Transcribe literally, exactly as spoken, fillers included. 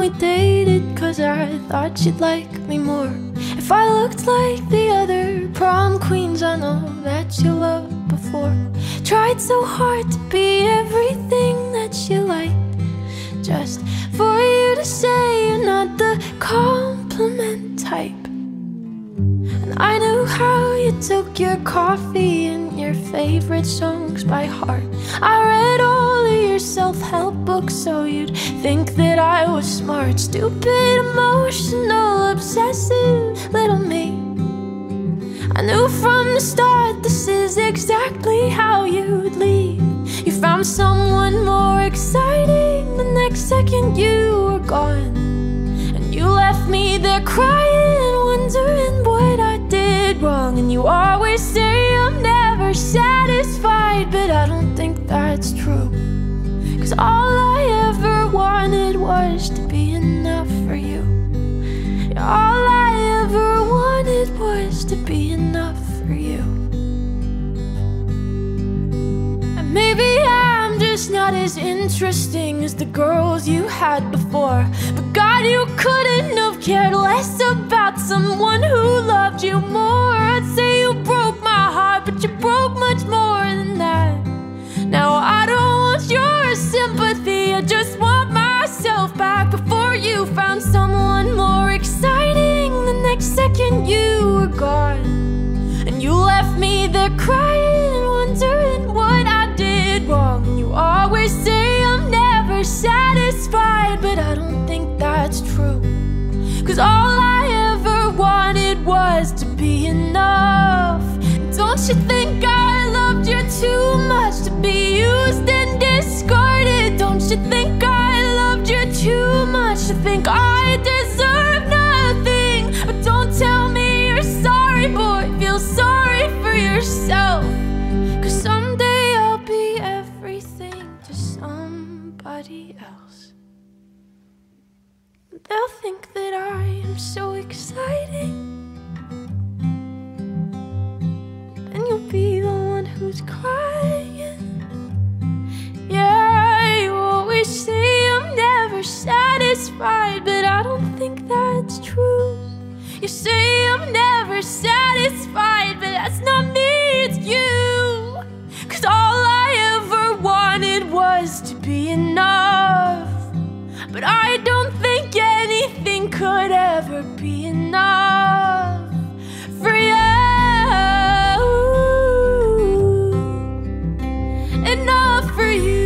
we dated, cause I thought you'd like me more. If I looked like the other prom queens I know that you loved before. Tried so hard to be everything that you liked, just for you to say you're not the compliment type. And I knew how you took your coffee and your favorite songs by heart. I read all of your self-help books so you'd think that I was smart. Stupid, emotional, obsessive little me. I knew from the start this is exactly how you'd leave. You found someone more exciting, the next second you were gone. And you left me there crying, wondering what I did wrong. And you always say I'm never satisfied, but I don't think that's true. Cause all I ever wanted was to be enough for you. All I ever wanted was to be enough for you. And maybe I'm just not as interesting as the girls you had before, but God, you couldn't have cared less about someone who loved you more. I'd say you broke my heart, but you broke much more than that. Now I don't want your sympathy, I just want myself back. Before you found someone more exciting, the next second you were gone. And you left me there crying, wondering what I did wrong. And you always say I'm never satisfied, but I don't think that's true. Cause all I ever wanted was to be enough. Don't you think I loved you too much to be used and discarded? Don't you think I loved you too much to think I deserve nothing? But don't tell me you're sorry, boy, feel sorry for yourself. Cause someday I'll be everything to somebody else. They'll think that I am so exciting, and you'll be the one who's crying. Yeah, you always say I'm never satisfied, but I don't think that's true. You say I'm never satisfied, but that's not me, it's you. Cause all I ever wanted was to be enough, but I don't think anything could ever be enough for you. Enough for you.